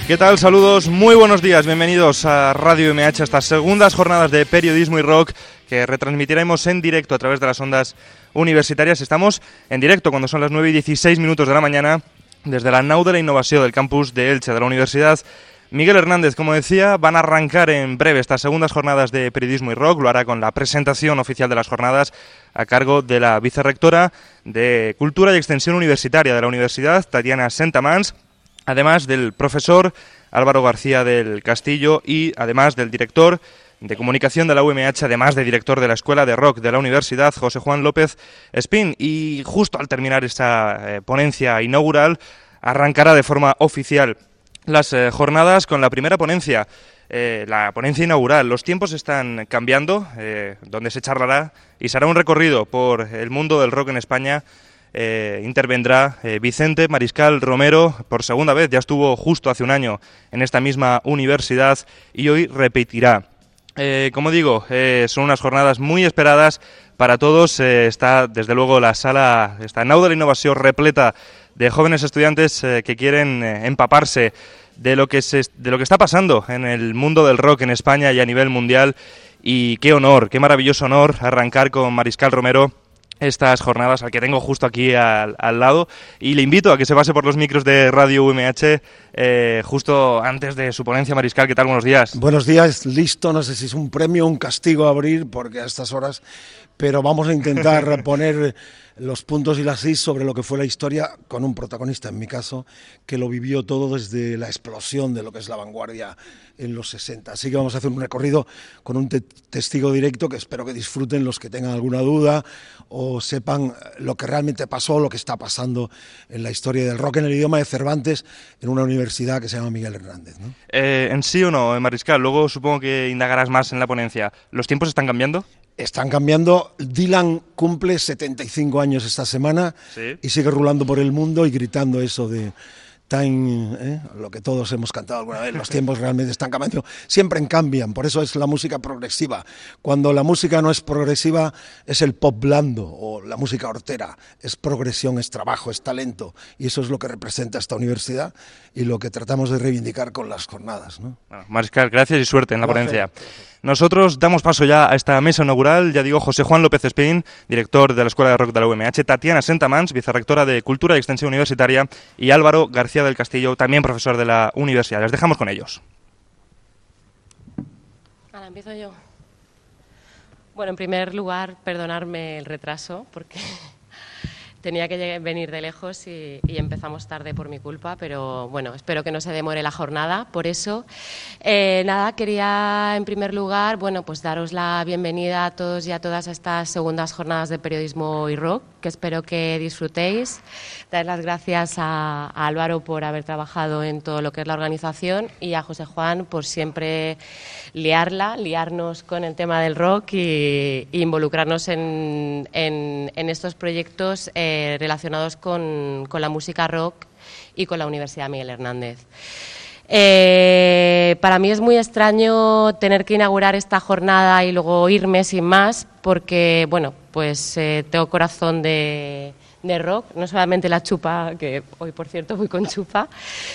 ¿Qué tal? Saludos, muy buenos días, bienvenidos a Radio UMH, estas segundas jornadas de periodismo y rock que retransmitiremos en directo a través de las ondas universitarias. Estamos en directo cuando son las 9:16 de la mañana desde la nau de la innovación del campus de Elche, de la Universidad Miguel Hernández. Como decía, van a arrancar en breve estas segundas jornadas de periodismo y rock. Lo hará con la presentación oficial de las jornadas a cargo de la vicerrectora de Cultura y Extensión Universitaria de la Universidad, Tatiana Sentamans, además del profesor Álvaro García del Castillo y además del director de Comunicación de la UMH, además de director de la Escuela de Rock de la Universidad, José Juan López Espín. Y justo al terminar esta ponencia inaugural, arrancará de forma oficial las jornadas con la primera ponencia, la ponencia inaugural. Los tiempos están cambiando, donde se charlará y se hará un recorrido por el mundo del rock en España. Intervendrá Vicente Mariscal Romero por segunda vez, ya estuvo justo hace un año en esta misma universidad y hoy repetirá. Como digo, son unas jornadas muy esperadas para todos. Está desde luego la sala, esta nau de la innovación repleta de jóvenes estudiantes que quieren empaparse de lo que está pasando en el mundo del rock en España y a nivel mundial. Y qué honor, qué maravilloso honor arrancar con Mariscal Romero estas jornadas, al que tengo justo aquí al lado, y le invito a que se pase por los micros de Radio UMH justo antes de su ponencia. Mariscal, ¿qué tal? Buenos días. Buenos días, listo, no sé si es un premio o un castigo a abrir, porque a estas horas, pero vamos a intentar poner los puntos y las is sobre lo que fue la historia con un protagonista, en mi caso, que lo vivió todo desde la explosión de lo que es la vanguardia en los 60. Así que vamos a hacer un recorrido con un testigo directo que espero que disfruten los que tengan alguna duda o sepan lo que realmente pasó, lo que está pasando en la historia del rock en el idioma de Cervantes en una universidad que se llama Miguel Hernández, ¿no? En sí o no, Mariscal, luego supongo que indagarás más en la ponencia. ¿Los tiempos están cambiando? Están cambiando. Dylan cumple 75 años esta semana, ¿sí? Y sigue rulando por el mundo y gritando eso de time, lo que todos hemos cantado alguna vez. Los tiempos realmente están cambiando, siempre cambian, por eso es la música progresiva. Cuando la música no es progresiva es el pop blando o la música hortera, es progresión, es trabajo, es talento, y eso es lo que representa esta universidad y lo que tratamos de reivindicar con las jornadas, ¿no? Bueno, Mariscal, gracias y suerte en la ponencia. Nosotros damos paso ya a esta mesa inaugural. Ya digo, José Juan López Espín, director de la Escuela de Rock de la UMH, Tatiana Sentamans, vicerrectora de Cultura y Extensión Universitaria, y Álvaro García del Castillo, también profesor de la universidad. Les dejamos con ellos. Ahora empiezo yo. Bueno, en primer lugar, perdonarme el retraso, porque tenía que venir de lejos y empezamos tarde por mi culpa, pero bueno, espero que no se demore la jornada. Por eso, nada, quería en primer lugar, bueno, pues daros la bienvenida a todos y a todas a estas segundas jornadas de periodismo y rock, que espero que disfrutéis. Dar las gracias a Álvaro por haber trabajado en todo lo que es la organización y a José Juan por siempre liarnos con el tema del rock y involucrarnos en estos proyectos relacionados con la música rock y con la Universidad Miguel Hernández. Para mí es muy extraño tener que inaugurar esta jornada y luego irme sin más, porque bueno, pues tengo corazón de rock, no solamente la chupa, que hoy por cierto voy con chupa.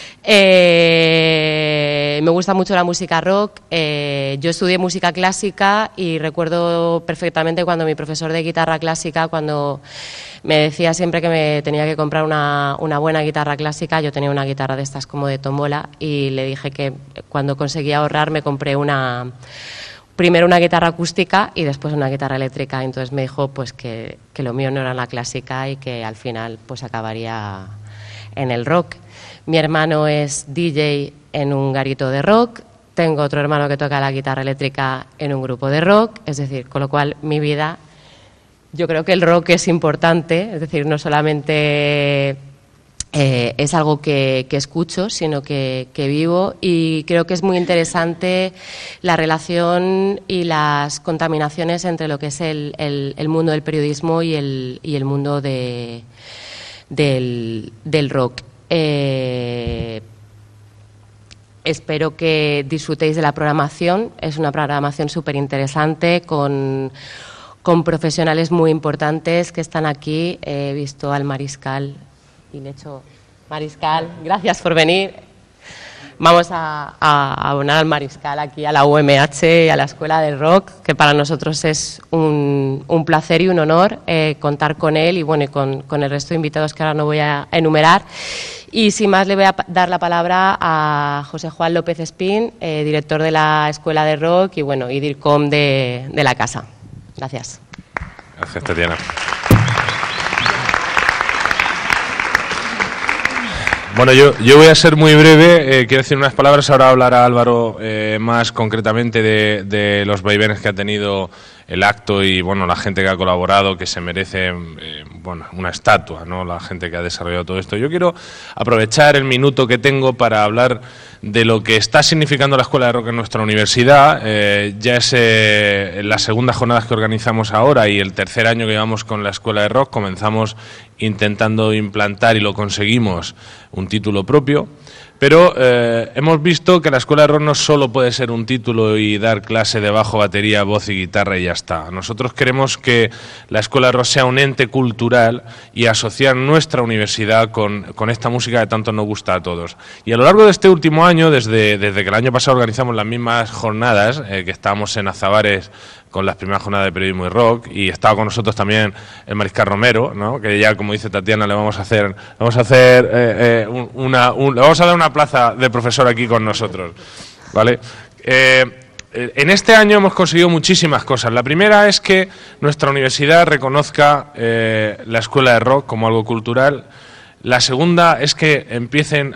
Me gusta mucho la música rock. Yo estudié música clásica y recuerdo perfectamente cuando mi profesor de guitarra clásica, cuando me decía siempre que me tenía que comprar una buena guitarra clásica. Yo tenía una guitarra de estas como de tómbola y le dije que cuando conseguía ahorrar me compré primero una guitarra acústica y después una guitarra eléctrica. Entonces me dijo pues que lo mío no era la clásica y que al final pues acabaría en el rock. Mi hermano es DJ en un garito de rock. Tengo otro hermano que toca la guitarra eléctrica en un grupo de rock. Es decir, con lo cual mi vida, yo creo que el rock es importante. Es decir, no solamente es algo que escucho, sino que vivo, y creo que es muy interesante la relación y las contaminaciones entre lo que es el mundo del periodismo y el mundo del rock. Espero que disfrutéis de la programación. Es una programación súper interesante con profesionales muy importantes que están aquí. He visto al Mariscal y le he hecho: Mariscal, gracias por venir. vamos a abonar al Mariscal aquí a la UMH y a la Escuela de Rock, que para nosotros es un placer y un honor contar con él y bueno, y con el resto de invitados que ahora no voy a enumerar. Y sin más le voy a dar la palabra a José Juan López Espín, director de la Escuela de Rock y bueno, y DIRCOM de la casa. Gracias. Gracias, Tatiana. Bueno, yo voy a ser muy breve, quiero decir unas palabras, ahora hablará Álvaro más concretamente de los vaivenes que ha tenido el acto y bueno, la gente que ha colaborado, que se merece bueno, una estatua, ¿no? La gente que ha desarrollado todo esto. Yo quiero aprovechar el minuto que tengo para hablar de lo que está significando la Escuela de Rock en nuestra universidad. Ya es la segunda jornada que organizamos ahora y el tercer año que llevamos con la Escuela de Rock. Comenzamos intentando implantar, y lo conseguimos, un título propio. Pero hemos visto que la Escuela de Rock no solo puede ser un título y dar clase de bajo, batería, voz y guitarra y ya está. Nosotros queremos que la Escuela de Rock sea un ente cultural y asociar nuestra universidad con esta música que tanto nos gusta a todos. Y a lo largo de este último año, desde que el año pasado organizamos las mismas jornadas, que estábamos en Azabares con las primeras jornadas de periodismo y rock, y estaba con nosotros también el Mariscal Romero, ¿no? Que ya, como dice Tatiana, le vamos a dar una plaza de profesor aquí con nosotros, ¿vale? En este año hemos conseguido muchísimas cosas. La primera es que nuestra universidad reconozca la Escuela de Rock como algo cultural. La segunda es que empiecen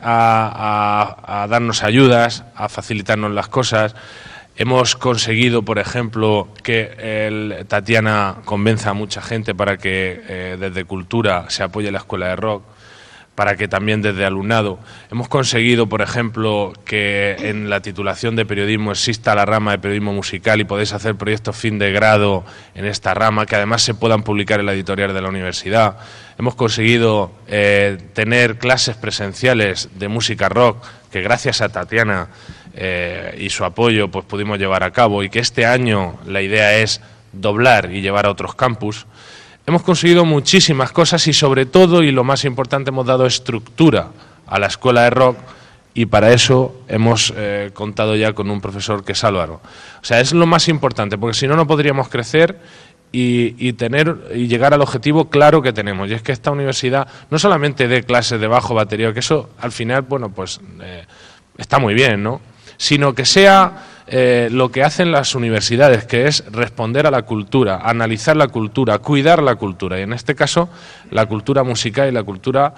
a darnos ayudas, a facilitarnos las cosas. Hemos conseguido, por ejemplo, que Tatiana convenza a mucha gente para que desde Cultura se apoye la Escuela de Rock, para que también desde alumnado. Hemos conseguido, por ejemplo, que en la titulación de periodismo exista la rama de periodismo musical y podéis hacer proyectos fin de grado en esta rama, que además se puedan publicar en la editorial de la universidad. Hemos conseguido tener clases presenciales de música rock, que gracias a Tatiana y su apoyo pues pudimos llevar a cabo, y que este año la idea es doblar y llevar a otros campus. Hemos conseguido muchísimas cosas y sobre todo, y lo más importante, hemos dado estructura a la Escuela de Rock, y para eso hemos contado ya con un profesor que es Álvaro. O sea, es lo más importante, porque si no, no podríamos crecer y llegar al objetivo claro que tenemos, y es que esta universidad no solamente dé clases de bajo, batería, que eso al final, bueno, pues está muy bien, ¿no?, sino que sea lo que hacen las universidades, que es responder a la cultura, analizar la cultura, cuidar la cultura, y en este caso la cultura musical y la cultura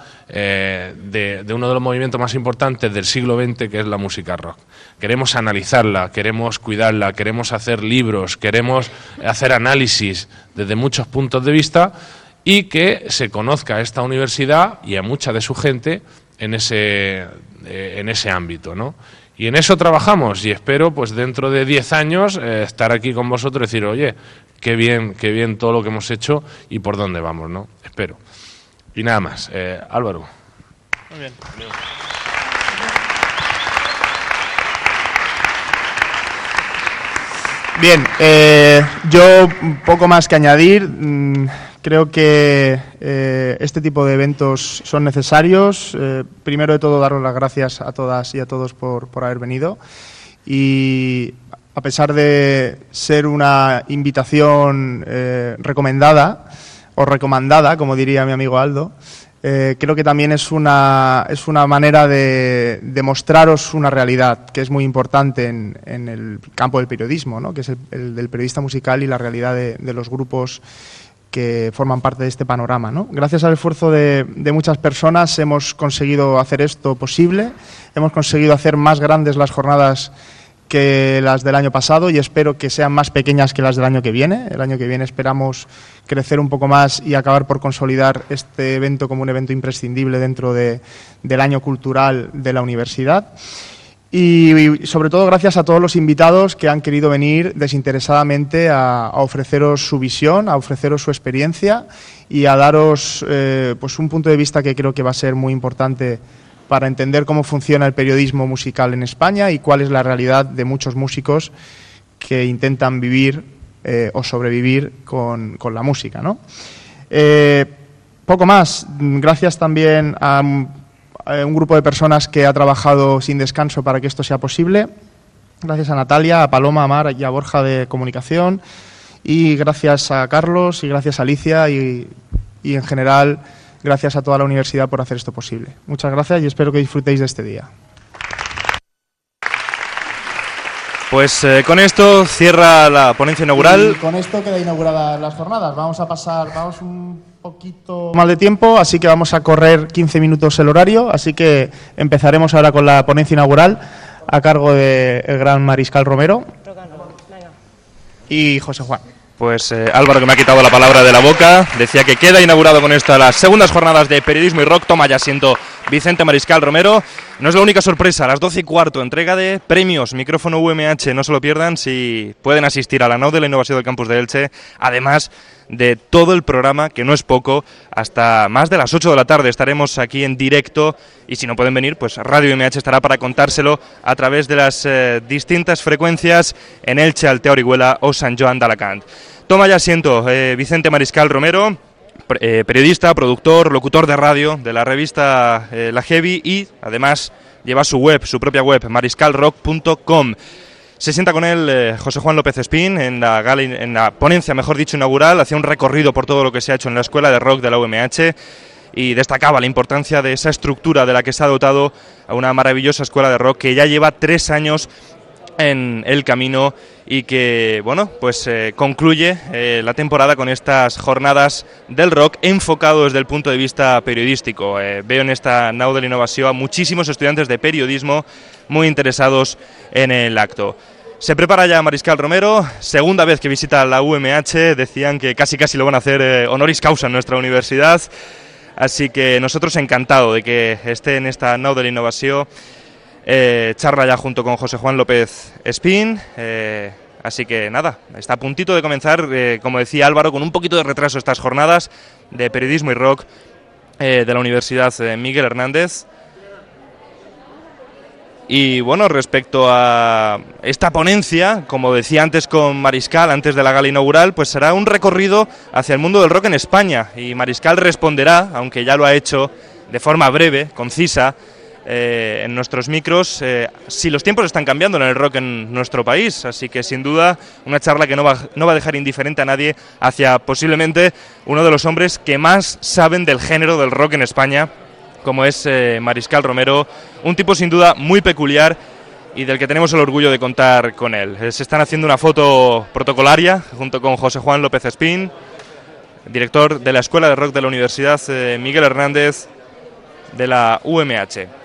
de uno de los movimientos más importantes del siglo XX, que es la música rock. Queremos analizarla, queremos cuidarla, queremos hacer libros, queremos hacer análisis desde muchos puntos de vista, y que se conozca a esta universidad y a mucha de su gente en ese ámbito, ¿no? Y en eso trabajamos, y espero pues dentro de 10 años estar aquí con vosotros y decir, oye, qué bien todo lo que hemos hecho y por dónde vamos, ¿no? Espero. Y nada más. Álvaro. Muy bien. Bien, yo poco más que añadir. Creo que este tipo de eventos son necesarios. Primero de todo, daros las gracias a todas y a todos por haber venido. Y a pesar de ser una invitación recomendada o recomendada, como diría mi amigo Aldo, creo que también es una manera de mostraros una realidad que es muy importante en el campo del periodismo, ¿no?, que es el del periodista musical y la realidad de los grupos que forman parte de este panorama, ¿no? Gracias al esfuerzo de muchas personas hemos conseguido hacer esto posible, hemos conseguido hacer más grandes las jornadas que las del año pasado, y espero que sean más pequeñas que las del año que viene. El año que viene esperamos crecer un poco más y acabar por consolidar este evento como un evento imprescindible dentro del año cultural de la universidad. Y sobre todo gracias a todos los invitados que han querido venir desinteresadamente a ofreceros su visión, a ofreceros su experiencia y a daros pues un punto de vista que creo que va a ser muy importante para entender cómo funciona el periodismo musical en España y cuál es la realidad de muchos músicos que intentan vivir o sobrevivir con la música, ¿no? Poco más. Gracias también a un grupo de personas que ha trabajado sin descanso para que esto sea posible. Gracias a Natalia, a Paloma, a Mar y a Borja de Comunicación, y gracias a Carlos y gracias a Alicia y en general gracias a toda la universidad por hacer esto posible. Muchas gracias y espero que disfrutéis de este día. Pues con esto cierra la ponencia inaugural. Y con esto queda inauguradas las jornadas. Vamos un poquito mal de tiempo, así que vamos a correr 15 minutos el horario, así que empezaremos ahora con la ponencia inaugural a cargo del gran Mariscal Romero y José Juan. Pues Álvaro, que me ha quitado la palabra de la boca, decía que queda inaugurado con esto las segundas jornadas de Periodismo y Rock. Toma ya asiento Vicente Mariscal Romero. No es la única sorpresa, a las 12:15, entrega de premios Micrófono UMH. No se lo pierdan si pueden asistir a la Nau de la Innovación del Campus de Elche, además de todo el programa, que no es poco, hasta más de las 8 de la tarde estaremos aquí en directo, y si no pueden venir, pues Radio UMH estará para contárselo a través de las distintas frecuencias en Elche, Altea, Orihuela o Sant Joan d'Alacant. Toma ya asiento Vicente Mariscal Romero, periodista, productor, locutor de radio de la revista La Heavy, y además lleva su propia web, mariscalrock.com. Se sienta con él José Juan López Espín en la ponencia, mejor dicho, inaugural. Hacía un recorrido por todo lo que se ha hecho en la Escuela de Rock de la UMH y destacaba la importancia de esa estructura de la que se ha dotado a una maravillosa escuela de rock que ya lleva 3 años en el camino y que, bueno, pues concluye la temporada con estas jornadas del rock enfocado desde el punto de vista periodístico. Veo en esta Nau de la Innovación a muchísimos estudiantes de periodismo muy interesados en el acto. Se prepara ya Mariscal Romero, segunda vez que visita la UMH, decían que casi lo van a hacer honoris causa en nuestra universidad, así que nosotros encantados de que esté en esta Nau de la Innovación. Charla ya junto con José Juan López Espín, así que nada, está a puntito de comenzar, como decía Álvaro, con un poquito de retraso estas jornadas de Periodismo y Rock de la Universidad Miguel Hernández. Y bueno, respecto a esta ponencia, como decía antes con Mariscal, antes de la gala inaugural, pues será un recorrido hacia el mundo del rock en España, y Mariscal responderá, aunque ya lo ha hecho de forma breve, concisa, en nuestros micros, si los tiempos están cambiando en el rock en nuestro país. Así que sin duda una charla que no va a dejar indiferente a nadie hacia posiblemente uno de los hombres que más saben del género del rock en España, como es Mariscal Romero, un tipo sin duda muy peculiar y del que tenemos el orgullo de contar con él. Se están haciendo una foto protocolaria junto con José Juan López Espín, director de la Escuela de Rock de la Universidad Miguel Hernández de la UMH.